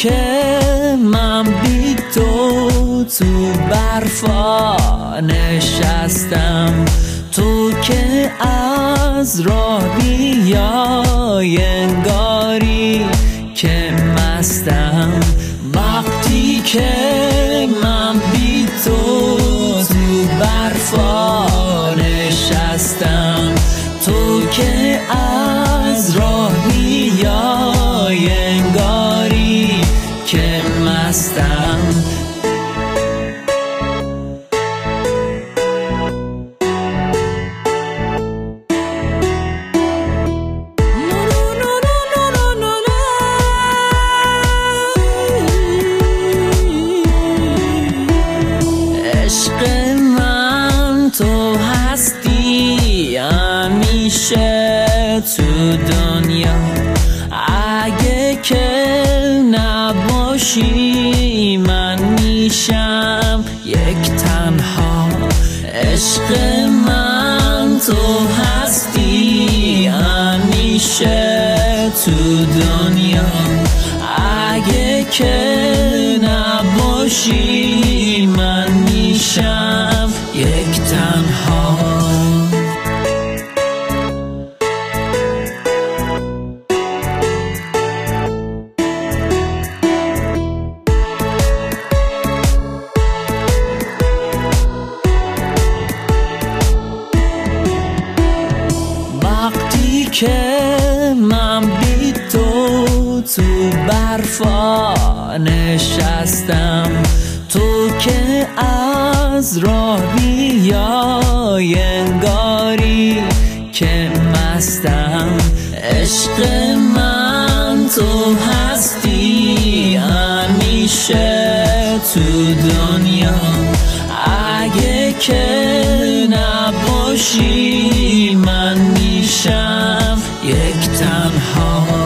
که من بی تو برفا نشستم، تو که از راه بیای انگاری که مستم. وقتی که من بی تو برفا نشستم، تو که از راه بیای انگاری که مستم. عشق من تو هستی همیشه تو دنیا، اگه که نباشی من میشم یک تنها. عشق من تو هستی همیشه تو دنیا، اگه که نباشی من میشم یک تنها. وقتی که من بی تو برفا نشستم، تو که از راه بیای انگاری که مستم. عشق من تو هستی همیشه تو دنیا، اگه که نباشی من میشم یک تنها.